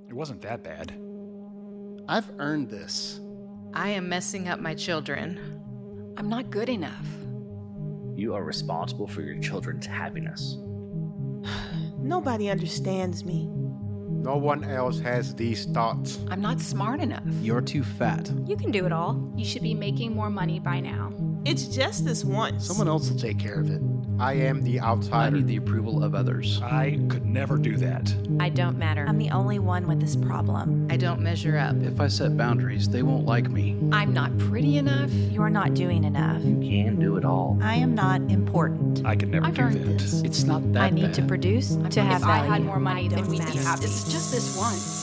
It wasn't that bad. I've earned this. I am messing up my children. I'm not good enough. You are responsible for your children's happiness. Nobody understands me. No one else has these thoughts. I'm not smart enough. You're too fat. You can do it all. You should be making more money by now. It's just this once. Someone else will take care of it. I am the outsider. I need the approval of others. I could never do that. I don't matter. I'm the only one with this problem. I don't measure up. If I set boundaries, they won't like me. I'm not pretty enough. You're not doing enough. You can do it all. I am not important. I could never I've do earned that. this. It's not that I need bad. to produce to have If I value. had more money, then we'd be happy. It's just this once.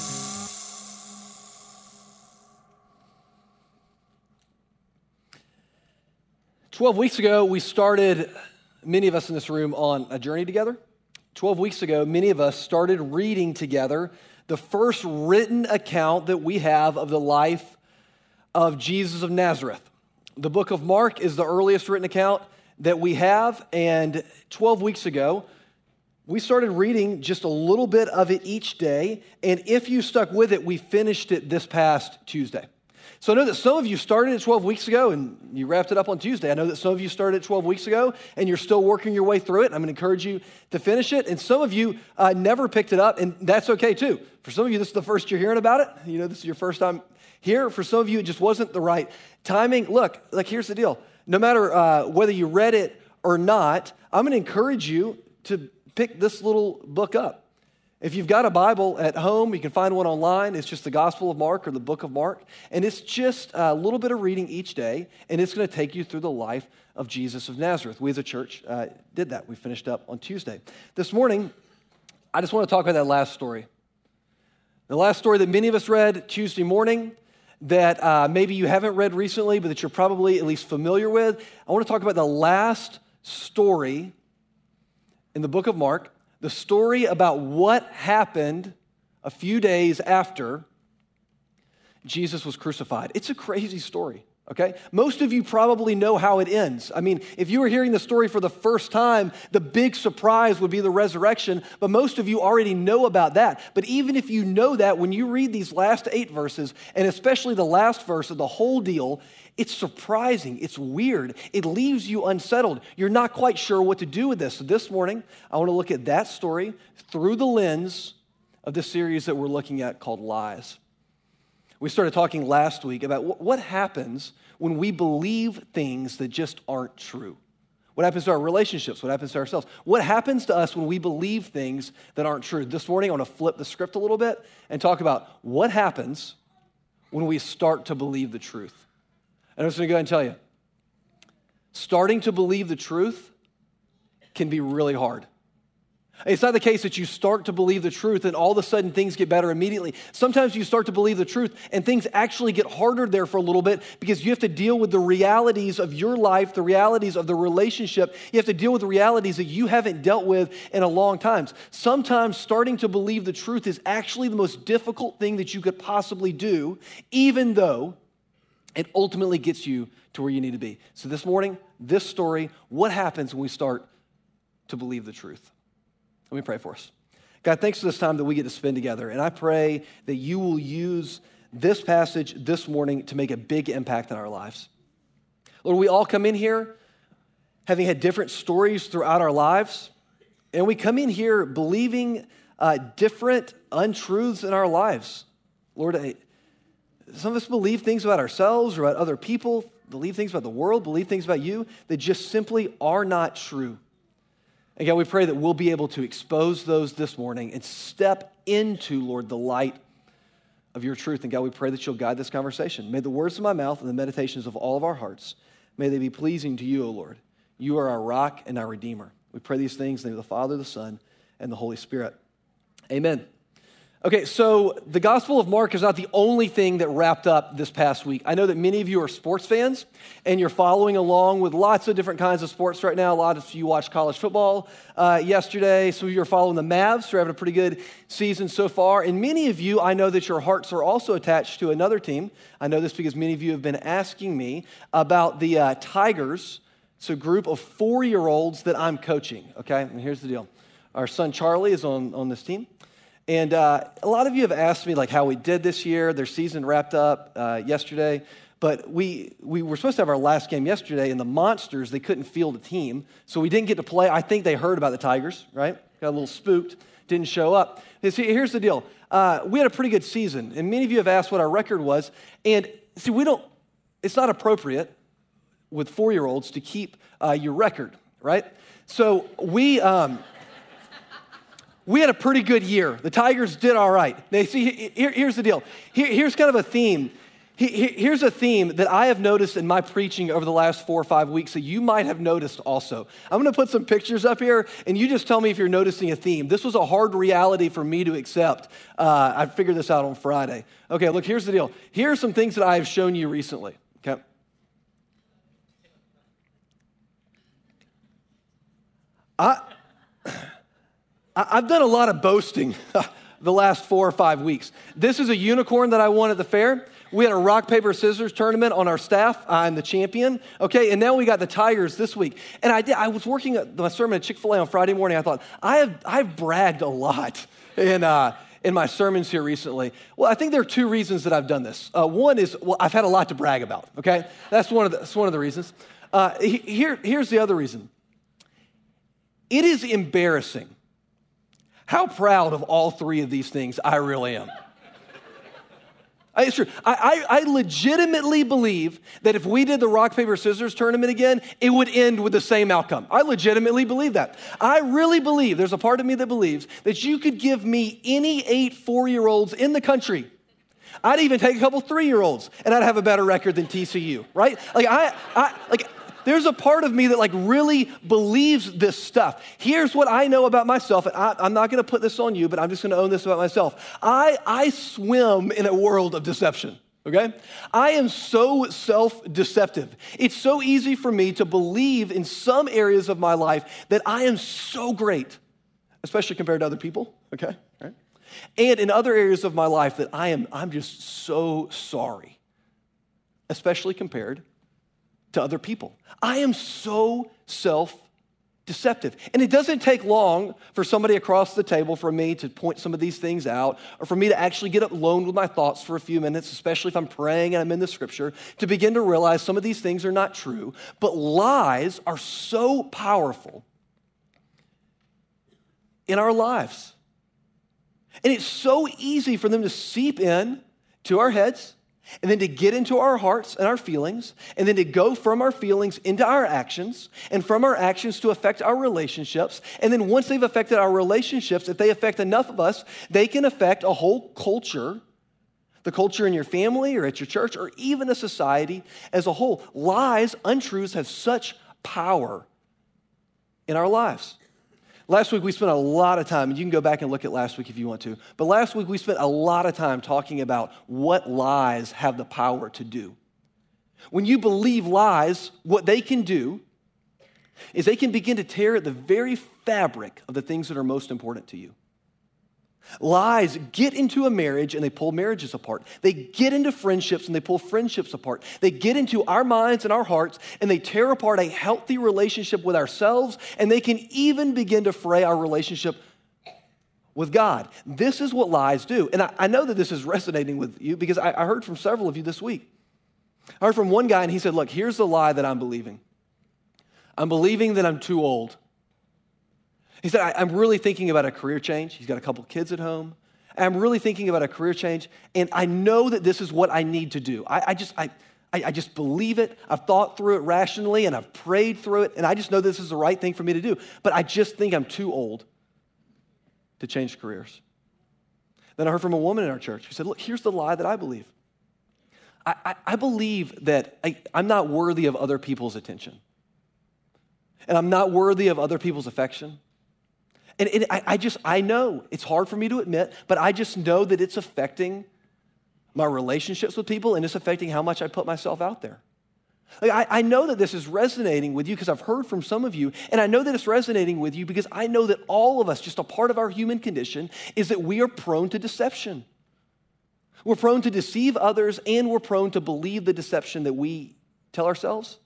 Weeks ago, we started, many of us in this room, on a journey together. 12 weeks ago, many of us started reading together the first written account that we have of the life of Jesus of Nazareth. The book of Mark is the earliest written account that we have, and 12 weeks ago, we started reading just a little bit of it each day, and if you stuck with it, we finished it this past Tuesday. So I know that some of you started it 12 weeks ago and you wrapped it up on Tuesday. I know that some of you started it 12 weeks ago and you're still working your way through it. I'm going to encourage you to finish it. And some of you never picked it up, and that's okay too. For some of you, this is the first you're hearing about it. You know, this is your first time here. For some of you, it just wasn't the right timing. Look, here's the deal. No matter whether you read it or not, I'm going to encourage you to pick this little book up. If you've got a Bible at home, you can find one online. It's just the Gospel of Mark or the Book of Mark. And it's just a little bit of reading each day, and it's going to take you through the life of Jesus of Nazareth. We as a church did that. We finished up on Tuesday. This morning, I just want to talk about that last story. The last story that many of us read Tuesday morning that maybe you haven't read recently, but that you're probably at least familiar with. I want to talk about the last story in the book of Mark. The story about what happened a few days after Jesus was crucified. It's a crazy story, okay? Most of you probably know how it ends. I mean, if you were hearing the story for the first time, the big surprise would be the resurrection, but most of you already know about that. But even if you know that, when you read these last 8 verses, and especially the last verse of the whole deal, it's surprising, it's weird, it leaves you unsettled. You're not quite sure what to do with this. So this morning, I want to look at that story through the lens of the series that we're looking at called Lies. We started talking last week about what happens when we believe things that just aren't true. What happens to our relationships? What happens to ourselves? What happens to us when we believe things that aren't true? This morning, I want to flip the script a little bit and talk about what happens when we start to believe the truth. And I'm just going to go ahead and tell you, starting to believe the truth can be really hard. It's not the case that you start to believe the truth and all of a sudden things get better immediately. Sometimes you start to believe the truth and things actually get harder there for a little bit because you have to deal with the realities of your life, the realities of the relationship. You have to deal with the realities that you haven't dealt with in a long time. Sometimes starting to believe the truth is actually the most difficult thing that you could possibly do, even though it ultimately gets you to where you need to be. So this morning, this story, what happens when we start to believe the truth? Let me pray for us. God, thanks for this time that we get to spend together. And I pray that you will use this passage this morning to make a big impact in our lives. Lord, we all come in here having had different stories throughout our lives. And we come in here believing different untruths in our lives. Lord, some of us believe things about ourselves or about other people, believe things about the world, believe things about you that just simply are not true. And God, we pray that we'll be able to expose those this morning and step into, Lord, the light of your truth. And God, we pray that you'll guide this conversation. May the words of my mouth and the meditations of all of our hearts, may they be pleasing to you, O Lord. You are our rock and our redeemer. We pray these things in the name of the Father, the Son, and the Holy Spirit. Amen. Okay, so the Gospel of Mark is not the only thing that wrapped up this past week. I know that many of you are sports fans, and you're following along with lots of different kinds of sports right now. A lot of you watched college football yesterday. Some of you are following the Mavs, who are having a pretty good season so far. And many of you, I know that your hearts are also attached to another team. I know this because many of you have been asking me about the Tigers. It's a group of 4-year-olds that I'm coaching, okay? And here's the deal. Our son Charlie is on this team. And a lot of you have asked me like how we did this year. Their season wrapped up yesterday. But we were supposed to have our last game yesterday, and the Monsters, they couldn't field a team. So we didn't get to play. I think they heard about the Tigers, right? Got a little spooked, didn't show up. And see, here's the deal. We had a pretty good season, and many of you have asked what our record was. And see, it's not appropriate with 4-year-olds to keep your record, right? So we had a pretty good year. The Tigers did all right. Now, see, here's the deal. Here's kind of a theme. Here's a theme that I have noticed in my preaching over the last 4 or 5 weeks that you might have noticed also. I'm going to put some pictures up here, and you just tell me if you're noticing a theme. This was a hard reality for me to accept. I figured this out on Friday. Okay, look, here's the deal. Here are some things that I have shown you recently, okay? I've done a lot of boasting the last 4 or 5 weeks. This is a unicorn that I won at the fair. We had a rock, paper, scissors tournament on our staff. I'm the champion. Okay, and now we got the Tigers this week. And I was working my sermon at Chick-fil-A on Friday morning. I thought, I've bragged a lot in my sermons here recently. Well, I think there are 2 reasons that I've done this. One is, I've had a lot to brag about, okay? That's one of the reasons. Here's the other reason. It is embarrassing how proud of all 3 of these things I really am. It's true. I legitimately believe that if we did the rock, paper, scissors tournament again, it would end with the same outcome. I legitimately believe that. I really believe, there's a part of me that believes that you could give me any 8 4-year-olds in the country. I'd even take a couple 3-year-olds, and I'd have a better record than TCU, right? There's a part of me that really believes this stuff. Here's what I know about myself, and I'm not going to put this on you, but I'm just going to own this about myself. I swim in a world of deception, okay? I am so self-deceptive. It's so easy for me to believe in some areas of my life that I am so great, especially compared to other people, okay? Right? And in other areas of my life that I'm just so sorry, especially compared to other people. I am so self-deceptive. And it doesn't take long for somebody across the table for me to point some of these things out, or for me to actually get alone with my thoughts for a few minutes, especially if I'm praying and I'm in the scripture, to begin to realize some of these things are not true. But lies are so powerful in our lives. And it's so easy for them to seep in to our heads, and then to get into our hearts and our feelings, and then to go from our feelings into our actions, and from our actions to affect our relationships. And then once they've affected our relationships, if they affect enough of us, they can affect a whole culture, the culture in your family or at your church, or even a society as a whole. Lies, untruths have such power in our lives. Last week, we spent a lot of time, and you can go back and look at last week if you want to, but last week, we spent a lot of time talking about what lies have the power to do. When you believe lies, what they can do is they can begin to tear at the very fabric of the things that are most important to you. Lies get into a marriage and they pull marriages apart. They get into friendships and they pull friendships apart. They get into our minds and our hearts and they tear apart a healthy relationship with ourselves, and they can even begin to fray our relationship with God. This is what lies do. And I know that this is resonating with you because I heard from several of you this week. I heard from one guy and he said, look, here's the lie that I'm believing. I'm believing that I'm too old. He said, I'm really thinking about a career change. He's got a couple kids at home. I'm really thinking about a career change, and I know that this is what I need to do. I just believe it. I've thought through it rationally, and I've prayed through it, and I just know this is the right thing for me to do. But I just think I'm too old to change careers. Then I heard from a woman in our church who said, look, here's the lie that I believe. I believe that I'm not worthy of other people's attention, and I'm not worthy of other people's affection. And I know, it's hard for me to admit, but I just know that it's affecting my relationships with people, and it's affecting how much I put myself out there. I know that this is resonating with you because I've heard from some of you, and I know that it's resonating with you because I know that all of us, just a part of our human condition, is that we are prone to deception. We're prone to deceive others, and we're prone to believe the deception that we tell ourselves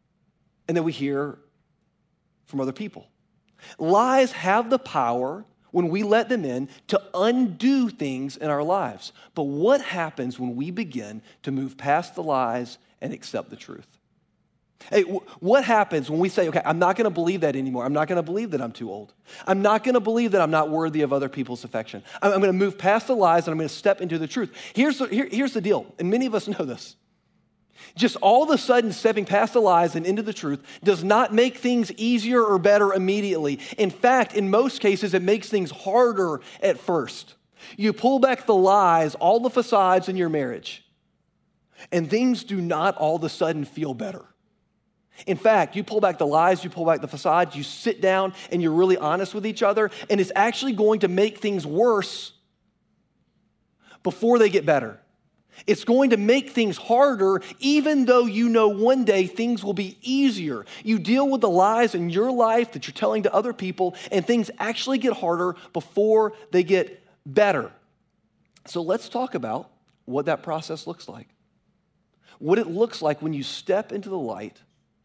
and that we hear from other people. Lies have the power, when we let them in to undo things in our lives. But what happens when we begin to move past the lies and accept the truth? Hey, what happens when we say, okay, I'm not going to believe that anymore. I'm not going to believe that I'm too old. I'm not going to believe that I'm not worthy of other people's affection. I'm going to move past the lies and I'm going to step into the truth. Here's the deal, and many of us know this. Just all of a sudden stepping past the lies and into the truth does not make things easier or better immediately. In fact, in most cases, it makes things harder at first. You pull back the lies, all the facades in your marriage, and things do not all of a sudden feel better. In fact, you pull back the lies, you pull back the facades, you sit down and you're really honest with each other, and it's actually going to make things worse before they get better. It's going to make things harder, even though you know one day things will be easier. You deal with the lies in your life that you're telling to other people, and things actually get harder before they get better. So let's talk about what that process looks like. What it looks like when you step into the light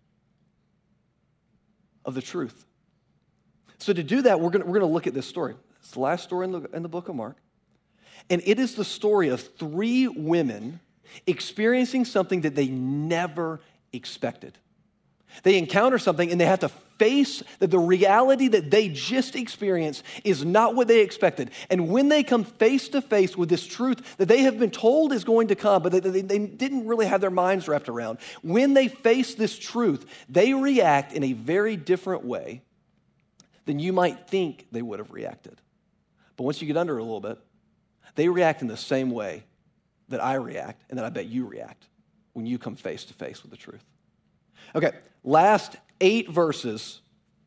of the truth. So to do that, we're going to look at this story. It's the last story in the book of Mark. And it is the story of 3 women experiencing something that they never expected. They encounter something and they have to face that the reality that they just experienced is not what they expected. And when they come face to face with this truth that they have been told is going to come, but they didn't really have their minds wrapped around, when they face this truth, they react in a very different way than you might think they would have reacted. But once you get under a little bit, they react in the same way that I react and that I bet you react when you come face to face with the truth. Okay, last 8 verses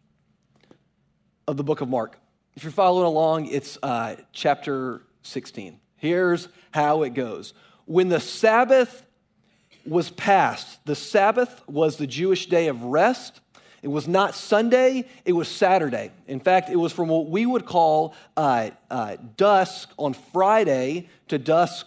of the book of Mark. If you're following along, it's chapter 16. Here's how it goes. When the Sabbath was passed, the Sabbath was the Jewish day of rest. It was not Sunday, it was Saturday. In fact, it was from what we would call dusk on Friday to dusk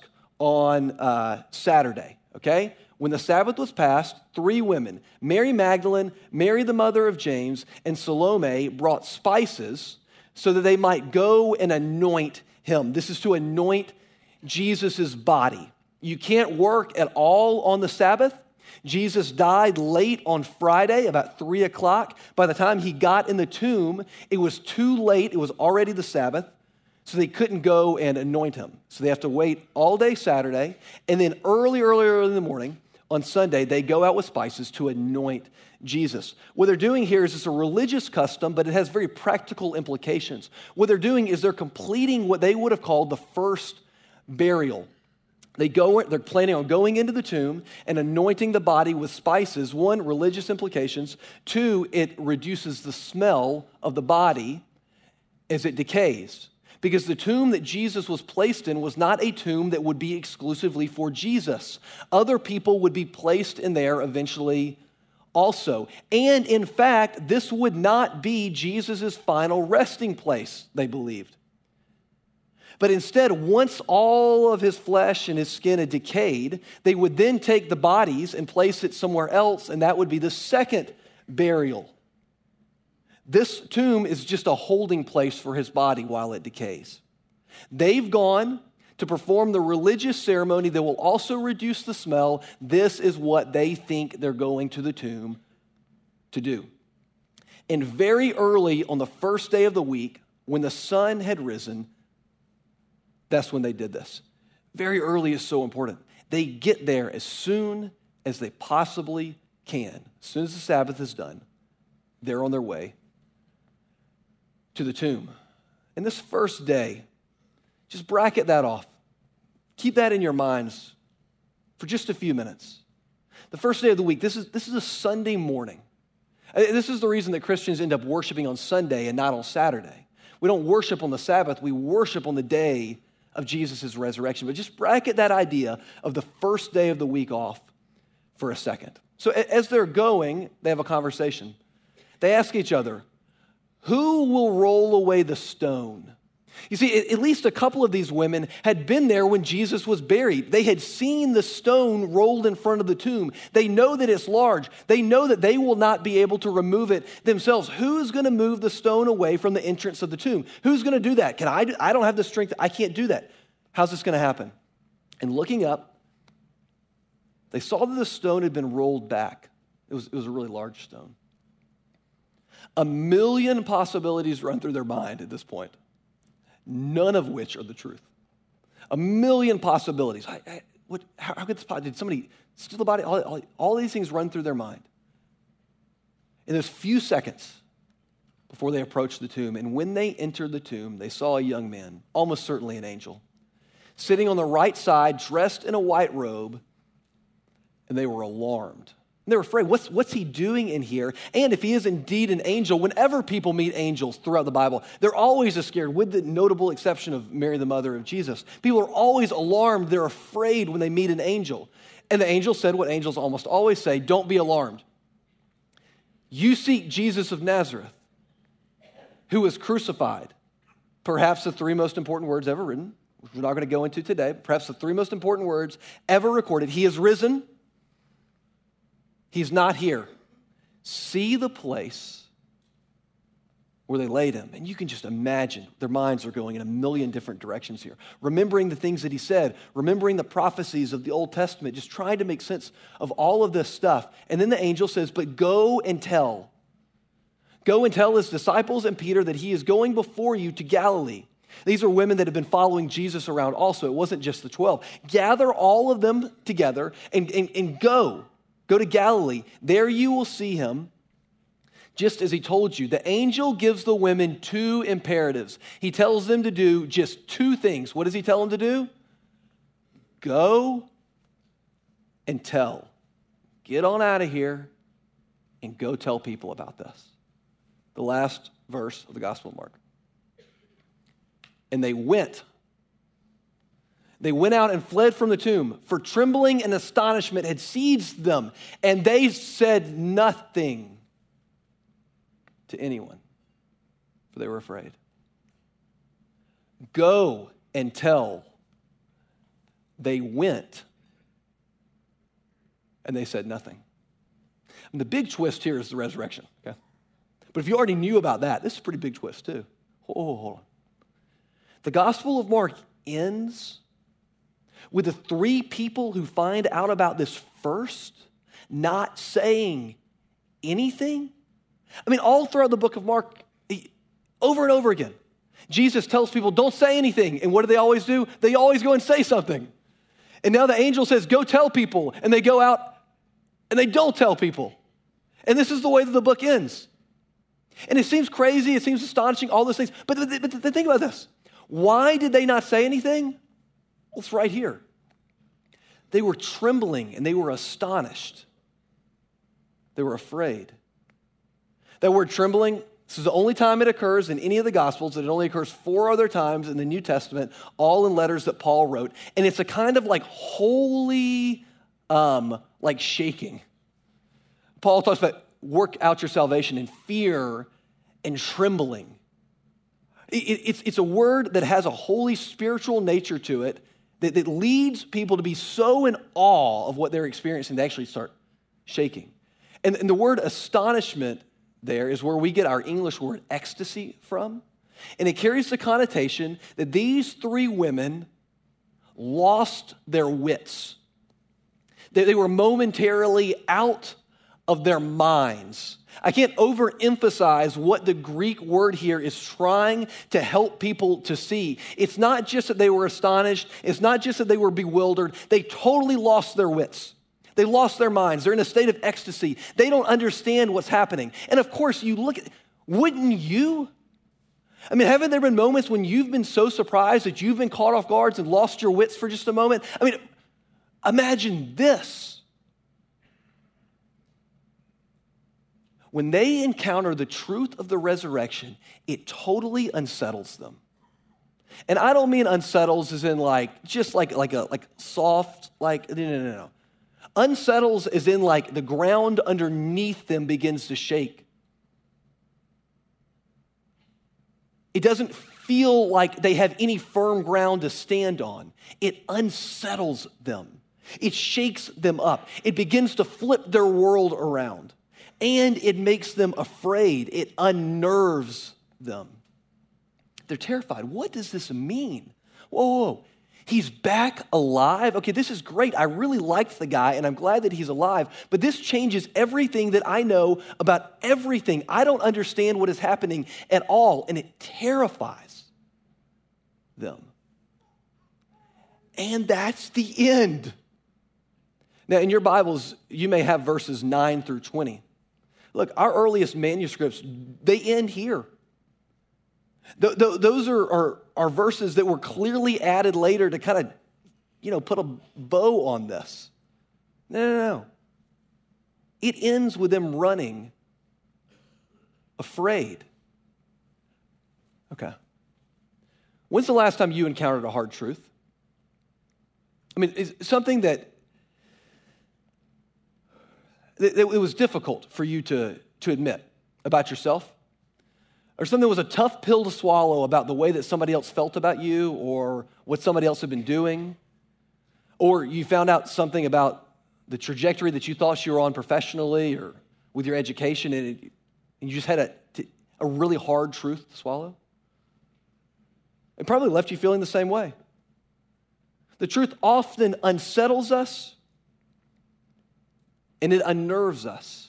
on Saturday, okay? When the Sabbath was passed, 3 women, Mary Magdalene, Mary the mother of James, and Salome brought spices so that they might go and anoint him. This is to anoint Jesus' body. You can't work at all on the Sabbath. Jesus died late on Friday, about 3 o'clock. By the time he got in the tomb, it was too late. It was already the Sabbath, so they couldn't go and anoint him. So they have to wait all day Saturday, and then early in the morning on Sunday, they go out with spices to anoint Jesus. What they're doing here is it's a religious custom, but it has very practical implications. What they're doing is they're completing what they would have called the first burial. They're planning on going into the tomb and anointing the body with spices. 1, religious implications. 2, it reduces the smell of the body as it decays. Because the tomb that Jesus was placed in was not a tomb that would be exclusively for Jesus. Other people would be placed in there eventually also. And in fact, this would not be Jesus' final resting place, they believed. But instead, once all of his flesh and his skin had decayed, they would then take the bodies and place it somewhere else, and that would be the second burial. This tomb is just a holding place for his body while it decays. They've gone to perform the religious ceremony that will also reduce the smell. This is what they think they're going to the tomb to do. And very early on the first day of the week, when the sun had risen, that's when they did this. Very early is so important. They get there as soon as they possibly can. As soon as the Sabbath is done, they're on their way to the tomb. And this first day, just bracket that off. Keep that in your minds for just a few minutes. The first day of the week, this is a Sunday morning. This is the reason that Christians end up worshiping on Sunday and not on Saturday. We don't worship on the Sabbath, we worship on the day of Jesus' resurrection. But just bracket that idea of the first day of the week off for a second. So as they're going, they have a conversation. They ask each other, who will roll away the stone? You see, at least a couple of these women had been there when Jesus was buried. They had seen the stone rolled in front of the tomb. They know that it's large. They know that they will not be able to remove it themselves. Who's going to move the stone away from the entrance of the tomb? Who's going to do that? I don't have the strength. I can't do that. How's this going to happen? And looking up, they saw that the stone had been rolled back. It was a really large stone. A million possibilities run through their mind at this point, none of which are the truth. A million possibilities. How could this possibly? Did somebody steal the body? All these things run through their mind. In those few seconds before they approached the tomb, and when they entered the tomb, they saw a young man, almost certainly an angel, sitting on the right side, dressed in a white robe, and they were alarmed. And they were afraid, what's he doing in here? And if he is indeed an angel, whenever people meet angels throughout the Bible, they're always scared, with the notable exception of Mary, the mother of Jesus. People are always alarmed. They're afraid when they meet an angel. And the angel said what angels almost always say, don't be alarmed. You seek Jesus of Nazareth, who was crucified. Perhaps the three most important words ever written, which we're not going to go into today, but perhaps the three most important words ever recorded. He is risen. He's not here. See the place where they laid him. And you can just imagine their minds are going in a million different directions here. Remembering the things that he said, remembering the prophecies of the Old Testament, just trying to make sense of all of this stuff. And then the angel says, but go and tell. Go and tell his disciples and Peter that he is going before you to Galilee. These are women that have been following Jesus around also. It wasn't just the 12. Gather all of them together and go. Go to Galilee. There you will see him, just as he told you. The angel gives the women two imperatives. He tells them to do just two things. What does he tell them to do? Go and tell. Get on out of here and go tell people about this. The last verse of the Gospel of Mark. And they went. They went out and fled from the tomb, for trembling and astonishment had seized them, and they said nothing to anyone, for they were afraid. Go and tell. They went, and they said nothing. And the big twist here is the resurrection, okay? But if you already knew about that, this is a pretty big twist too. Hold on. The Gospel of Mark ends with the three people who find out about this first not saying anything. I mean, all throughout the book of Mark, over and over again, Jesus tells people, don't say anything. And what do they always do? They always go and say something. And now the angel says, go tell people. And they go out and they don't tell people. And this is the way that the book ends. And it seems crazy, it seems astonishing, all those things. But think about this. Why did they not say anything? Well, it's right here. They were trembling and they were astonished. They were afraid. That word trembling, this is the only time it occurs in any of the Gospels, and it only occurs 4 other times in the New Testament, all in letters that Paul wrote. And it's a kind of like holy, like shaking. Paul talks about work out your salvation in fear and trembling. It's a word that has a holy spiritual nature to it that leads people to be so in awe of what they're experiencing they actually start shaking. And the word astonishment there is where we get our English word ecstasy from. And it carries the connotation that these 3 women lost their wits. They were momentarily out of their minds. I can't overemphasize what the Greek word here is trying to help people to see. It's not just that they were astonished. It's not just that they were bewildered. They totally lost their wits. They lost their minds. They're in a state of ecstasy. They don't understand what's happening. And of course, you look at, wouldn't you? I mean, haven't there been moments when you've been so surprised that you've been caught off guard and lost your wits for just a moment? I mean, imagine this. When they encounter the truth of the resurrection, it totally unsettles them. And I don't mean unsettles as in like, just like soft, no. Unsettles as in like the ground underneath them begins to shake. It doesn't feel like they have any firm ground to stand on. It unsettles them. It shakes them up. It begins to flip their world around. And it makes them afraid. It unnerves them. They're terrified. What does this mean? Whoa. He's back alive? Okay, this is great. I really liked the guy, and I'm glad that he's alive, but this changes everything that I know about everything. I don't understand what is happening at all, and it terrifies them. And that's the end. Now, in your Bibles, you may have verses 9 through 20. Look, our earliest manuscripts, they end here. Those are verses that were clearly added later to kind of, put a bow on this. No. It ends with them running, afraid. Okay. When's the last time you encountered a hard truth? I mean, it's something that it was difficult for you to admit about yourself? Or something that was a tough pill to swallow about the way that somebody else felt about you or what somebody else had been doing? Or you found out something about the trajectory that you thought you were on professionally or with your education and you just had a really hard truth to swallow? It probably left you feeling the same way. The truth often unsettles us and it unnerves us.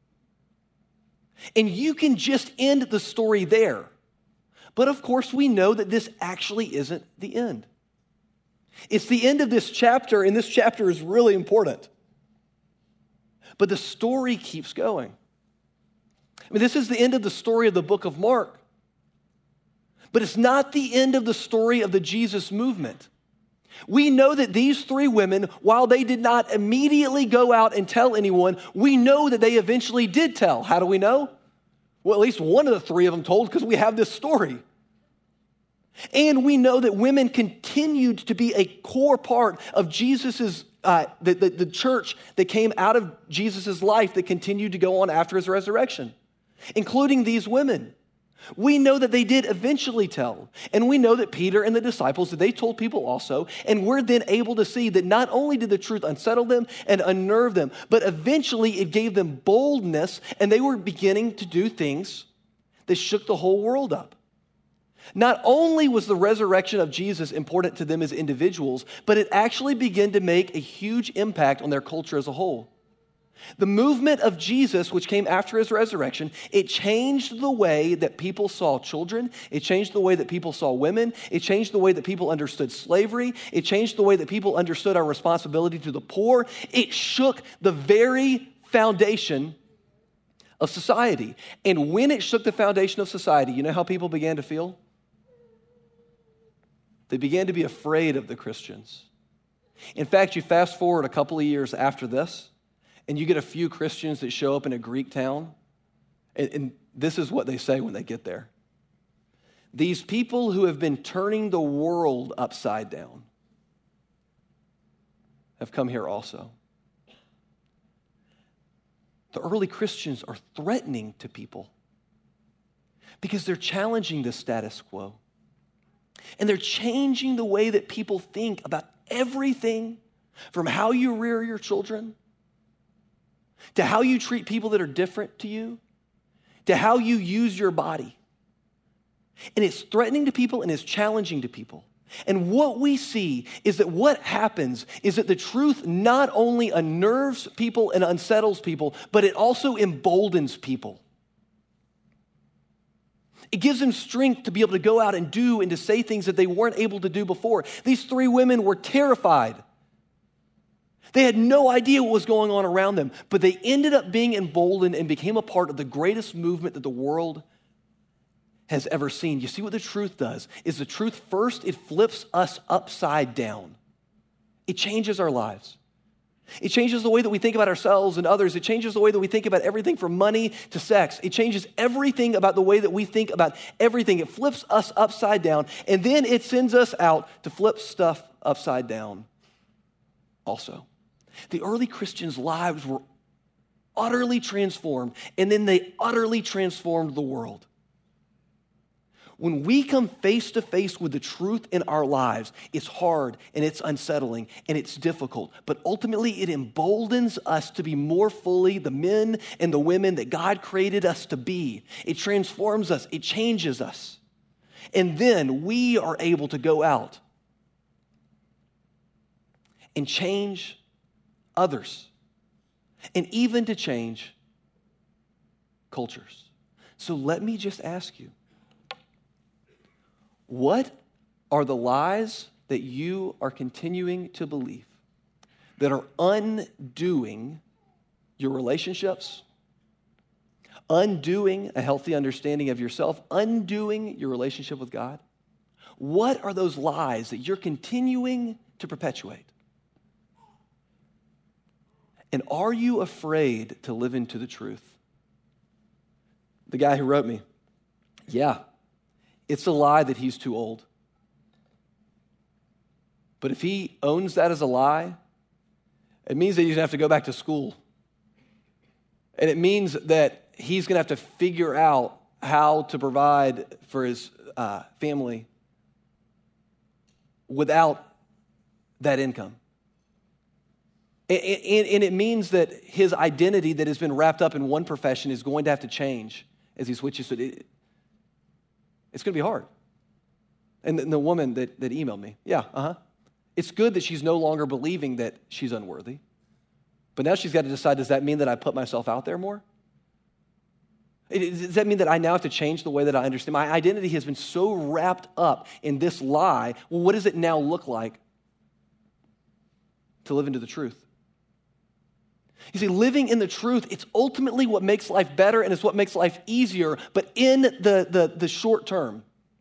And you can just end the story there. But of course, we know that this actually isn't the end. It's the end of this chapter, and this chapter is really important. But the story keeps going. I mean, this is the end of the story of the book of Mark. But it's not the end of the story of the Jesus movement. We know that these three women, while they did not immediately go out and tell anyone, we know that they eventually did tell. How do we know? Well, at least one of the three of them told because we have this story. And we know that women continued to be a core part of Jesus's, the church that came out of Jesus's life that continued to go on after his resurrection, including these women. We know that they did eventually tell. And we know that Peter and the disciples, that they told people also. And we're then able to see that not only did the truth unsettle them and unnerve them, but eventually it gave them boldness and they were beginning to do things that shook the whole world up. Not only was the resurrection of Jesus important to them as individuals, but it actually began to make a huge impact on their culture as a whole. The movement of Jesus, which came after his resurrection, it changed the way that people saw children. It changed the way that people saw women. It changed the way that people understood slavery. It changed the way that people understood our responsibility to the poor. It shook the very foundation of society. And when it shook the foundation of society, you know how people began to feel? They began to be afraid of the Christians. In fact, you fast forward a couple of years after this, and you get a few Christians that show up in a Greek town, and this is what they say when they get there. These people who have been turning the world upside down have come here also. The early Christians are threatening to people because they're challenging the status quo. And they're changing the way that people think about everything from how you rear your children to how you treat people that are different to you, to how you use your body. And it's threatening to people and it's challenging to people. And what we see is that what happens is that the truth not only unnerves people and unsettles people, but it also emboldens people. It gives them strength to be able to go out and do and to say things that they weren't able to do before. These three women were terrified. They had no idea what was going on around them, but they ended up being emboldened and became a part of the greatest movement that the world has ever seen. You see what the truth does? Is the truth first, it flips us upside down. It changes our lives. It changes the way that we think about ourselves and others. It changes the way that we think about everything from money to sex. It changes everything about the way that we think about everything. It flips us upside down, and then it sends us out to flip stuff upside down also. The early Christians' lives were utterly transformed, and then they utterly transformed the world. When we come face to face with the truth in our lives, it's hard and it's unsettling and it's difficult, but ultimately it emboldens us to be more fully the men and the women that God created us to be. It transforms us, it changes us. And then we are able to go out and change others, and even to change cultures. So let me just ask you, what are the lies that you are continuing to believe that are undoing your relationships, undoing a healthy understanding of yourself, undoing your relationship with God? What are those lies that you're continuing to perpetuate? And are you afraid to live into the truth? The guy who wrote me, yeah, it's a lie that he's too old. But if he owns that as a lie, it means that he's going to have to go back to school. And it means that he's going to have to figure out how to provide for his family without that income. And it means that his identity that has been wrapped up in one profession is going to have to change as he switches to it. It's going to be hard. And the woman that emailed me, it's good that she's no longer believing that she's unworthy. But now she's got to decide, does that mean that I put myself out there more? Does that mean that I now have to change the way that I understand? My identity has been so wrapped up in this lie. Well, what does it now look like to live into the truth? You see, living in the truth, it's ultimately what makes life better and it's what makes life easier, but in the short term,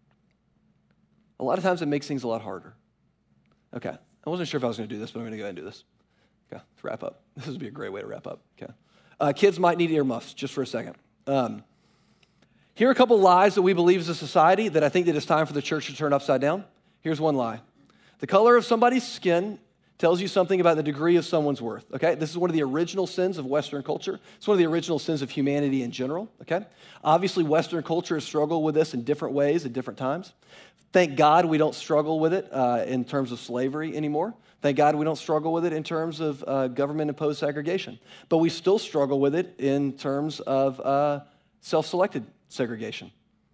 a lot of times it makes things a lot harder. Okay, I wasn't sure if I was going to do this, but I'm going to go ahead and do this. Okay, let's wrap up. This would be a great way to wrap up. Okay, kids might need earmuffs just for a second. Here are a couple lies that we believe as a society that I think that it's time for the church to turn upside down. Here's one lie. The color of somebody's skin tells you something about the degree of someone's worth, okay? This is one of the original sins of Western culture. It's one of the original sins of humanity in general, okay? Obviously, Western culture has struggled with this in different ways at different times. Thank God we don't struggle with it in terms of slavery anymore. Thank God we don't struggle with it in terms of government-imposed segregation. But we still struggle with it in terms of self-selected segregation.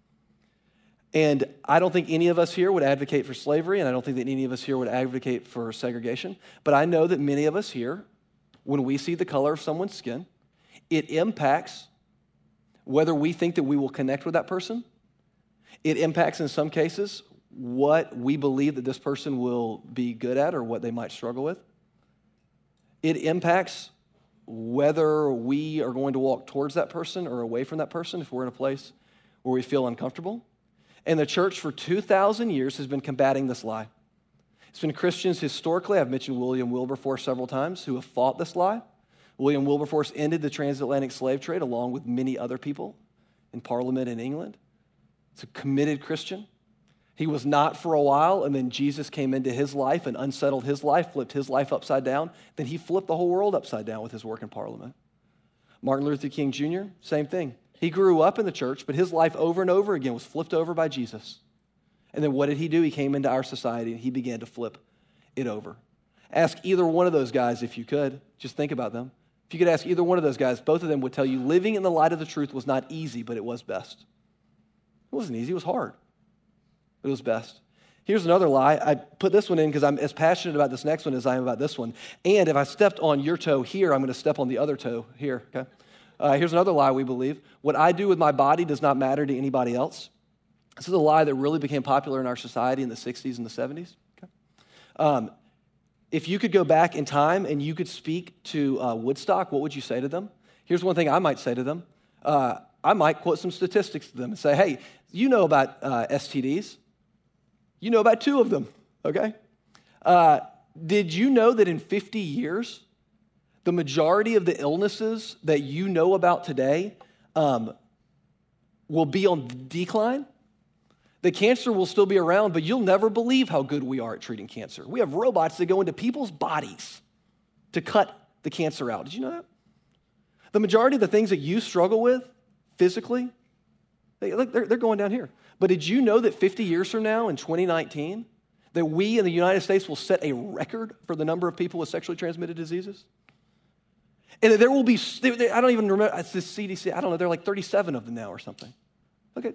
And I don't think any of us here would advocate for slavery, and I don't think that any of us here would advocate for segregation. But I know that many of us here, when we see the color of someone's skin, it impacts whether we think that we will connect with that person. It impacts, in some cases, what we believe that this person will be good at or what they might struggle with. It impacts whether we are going to walk towards that person or away from that person if we're in a place where we feel uncomfortable. And the church for 2,000 years has been combating this lie. It's been Christians historically, I've mentioned William Wilberforce several times, who have fought this lie. William Wilberforce ended the transatlantic slave trade along with many other people in Parliament in England. It's a committed Christian. He was not for a while, and then Jesus came into his life and unsettled his life, flipped his life upside down. Then he flipped the whole world upside down with his work in Parliament. Martin Luther King Jr., same thing. He grew up in the church, but his life over and over again was flipped over by Jesus. And then what did he do? He came into our society and he began to flip it over. Ask either one of those guys if you could. Just think about them. If you could ask either one of those guys, both of them would tell you living in the light of the truth was not easy, but it was best. It wasn't easy, it was hard. But it was best. Here's another lie. I put this one in because I'm as passionate about this next one as I am about this one. And if I stepped on your toe here, I'm going to step on the other toe here, okay? Here's another lie we believe. What I do with my body does not matter to anybody else. This is a lie that really became popular in our society in the 60s and the 70s. Okay? If you could go back in time and you could speak to Woodstock, what would you say to them? Here's one thing I might say to them. I might quote some statistics to them and say, hey, you know about STDs. You know about 2 of them, okay? Did you know that in 50 years, the majority of the illnesses that you know about today will be on decline? The cancer will still be around, but you'll never believe how good we are at treating cancer. We have robots that go into people's bodies to cut the cancer out. Did you know that? The majority of the things that you struggle with physically Look, they're going down here. But did you know that 50 years from now, in 2019, that we in the United States will set a record for the number of people with sexually transmitted diseases? And there will be, I don't even remember, it's the CDC, I don't know, there are like 37 of them now or something. Okay,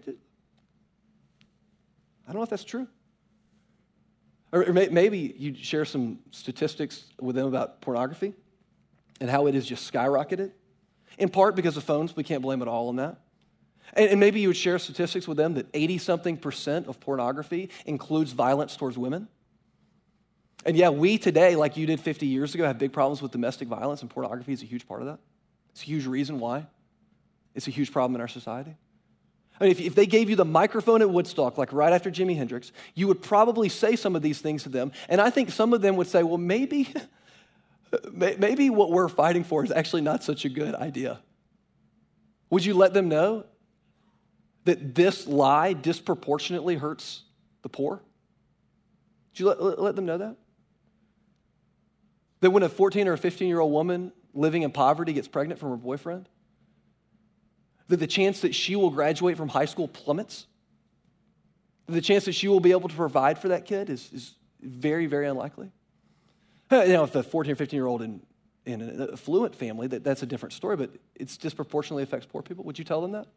I don't know if that's true. Or maybe you share some statistics with them about pornography and how it has just skyrocketed, in part because of phones. We can't blame it all on that. And maybe you would share statistics with them that 80-something% of pornography includes violence towards women. And yeah, we today, like you did 50 years ago, have big problems with domestic violence, and pornography is a huge part of that. It's a huge reason why. It's a huge problem in our society. I mean, if they gave you the microphone at Woodstock, like right after Jimi Hendrix, you would probably say some of these things to them. And I think some of them would say, well, maybe what we're fighting for is actually not such a good idea. Would you let them know that this lie disproportionately hurts the poor? Did you let them know that? That when a 14 or a 15-year-old woman living in poverty gets pregnant from her boyfriend, that the chance that she will graduate from high school plummets? That the chance that she will be able to provide for that kid is very, very unlikely? You know, if a 14 or 15-year-old in an affluent family, that's a different story, but it disproportionately affects poor people. Would you tell them that?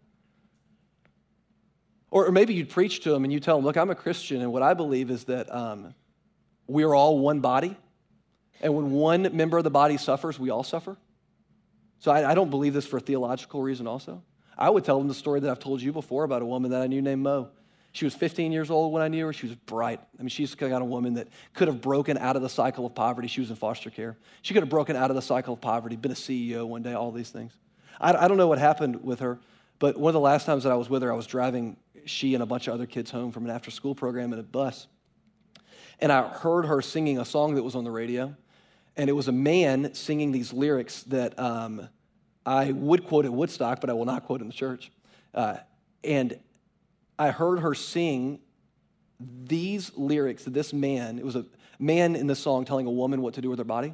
Or maybe you'd preach to them and you tell them, look, I'm a Christian, and what I believe is that we are all one body, and when one member of the body suffers, we all suffer. So I don't believe this for a theological reason also. I would tell them the story that I've told you before about a woman that I knew named Mo. She was 15 years old when I knew her. She was bright. I mean, she's the kind of woman that could have broken out of the cycle of poverty. She was in foster care. She could have broken out of the cycle of poverty, been a CEO one day, all these things. I don't know what happened with her, but one of the last times that I was with her, I was driving she and a bunch of other kids home from an after-school program in a bus. And I heard her singing a song that was on the radio, and it was a man singing these lyrics that I would quote at Woodstock, but I will not quote in the church. And I heard her sing these lyrics to this man. It was a man in the song telling a woman what to do with her body.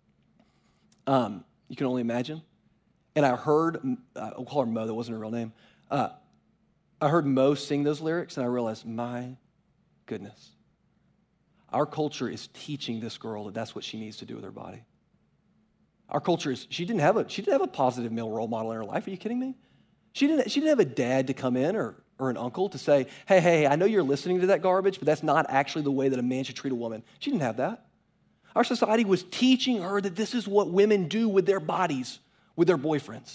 You can only imagine. And I heard, I'll call her Mo, that wasn't her real name. I heard Mo sing those lyrics, and I realized, my goodness. Our culture is teaching this girl that that's what she needs to do with her body. Our culture is, she didn't have a positive male role model in her life. Are you kidding me? She didn't have a dad to come in or an uncle to say, hey, I know you're listening to that garbage, but that's not actually the way that a man should treat a woman. She didn't have that. Our society was teaching her that this is what women do with their bodies, with their boyfriends.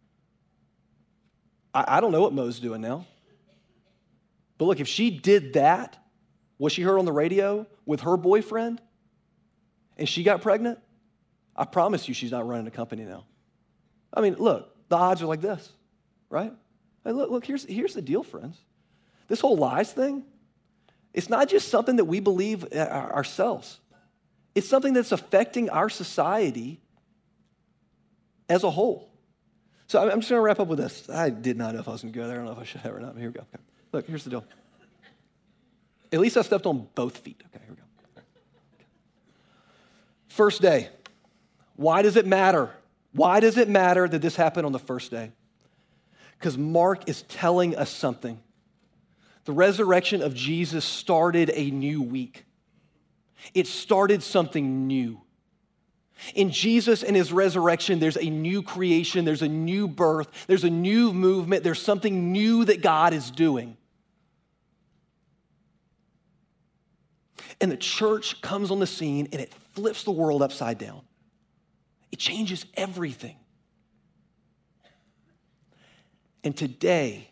I don't know what Mo's doing now. But look, if she did that, what she heard on the radio with her boyfriend, and she got pregnant, I promise you she's not running a company now. I mean, look, the odds are like this, right? Hey, look, here's the deal, friends. This whole lies thing, it's not just something that we believe ourselves. It's something that's affecting our society as a whole. So I'm just going to wrap up with this. I did not know if I was going to go there. I don't know if I should have or not. Here we go. Okay. Look, here's the deal. At least I stepped on both feet. Okay, here we go. Okay. First day. Why does it matter? Why does it matter that this happened on the first day? Because Mark is telling us something. The resurrection of Jesus started a new week. It started something new. In Jesus and his resurrection, there's a new creation, there's a new birth, there's a new movement, there's something new that God is doing. And the church comes on the scene and it flips the world upside down. It changes everything. And today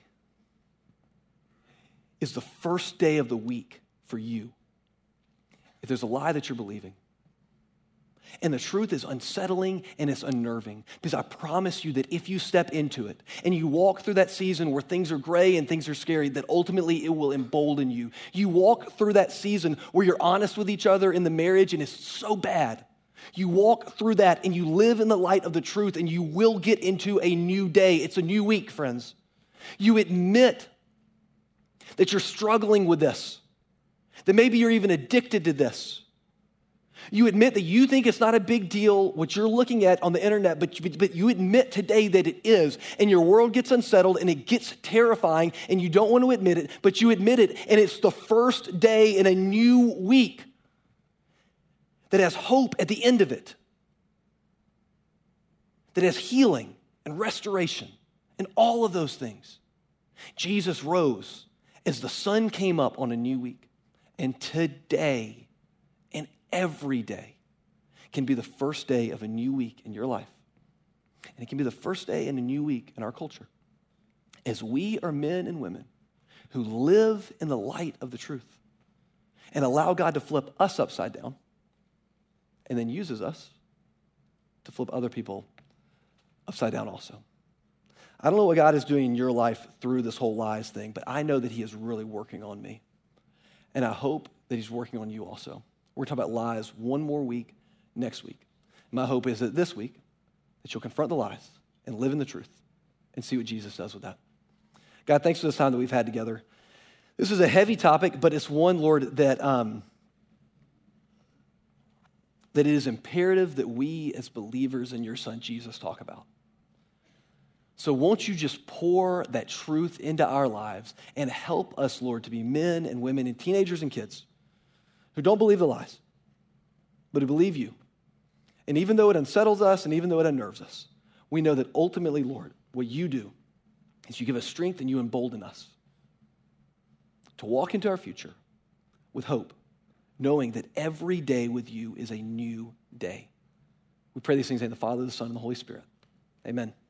is the first day of the week for you. If there's a lie that you're believing, and the truth is unsettling and it's unnerving, because I promise you that if you step into it and you walk through that season where things are gray and things are scary, that ultimately it will embolden you. You walk through that season where you're honest with each other in the marriage and it's so bad. You walk through that and you live in the light of the truth and you will get into a new day. It's a new week, friends. You admit that you're struggling with this, that maybe you're even addicted to this. You admit that you think it's not a big deal what you're looking at on the internet, but you admit today that it is, and your world gets unsettled and it gets terrifying, and you don't want to admit it, but you admit it, and it's the first day in a new week that has hope at the end of it, that has healing and restoration and all of those things. Jesus rose as the sun came up on a new week, and today and every day can be the first day of a new week in your life. And it can be the first day in a new week in our culture as we are men and women who live in the light of the truth and allow God to flip us upside down and then uses us to flip other people upside down also. I don't know what God is doing in your life through this whole lies thing, but I know that he is really working on me. And I hope that he's working on you also. We're talking about lies one more week next week. My hope is that this week, that you'll confront the lies and live in the truth and see what Jesus does with that. God, thanks for this time that we've had together. This is a heavy topic, but it's one, Lord, that it is imperative that we as believers in your Son Jesus talk about. So won't you just pour that truth into our lives and help us, Lord, to be men and women and teenagers and kids who don't believe the lies, but who believe you. And even though it unsettles us and even though it unnerves us, we know that ultimately, Lord, what you do is you give us strength and you embolden us to walk into our future with hope, knowing that every day with you is a new day. We pray these things in the Father, the Son, and the Holy Spirit. Amen.